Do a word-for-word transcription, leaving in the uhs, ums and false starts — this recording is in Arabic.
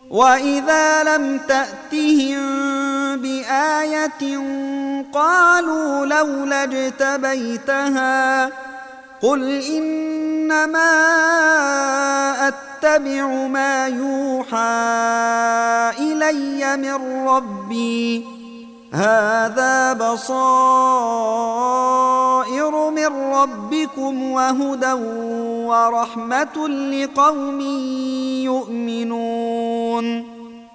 وإذا لم تأتهم بآية قالوا لولا اجتبيتها قل إنما أتبع ما يوحى إلي من ربي هذا بصائر من ربكم وهدى ورحمة لقوم يؤمنون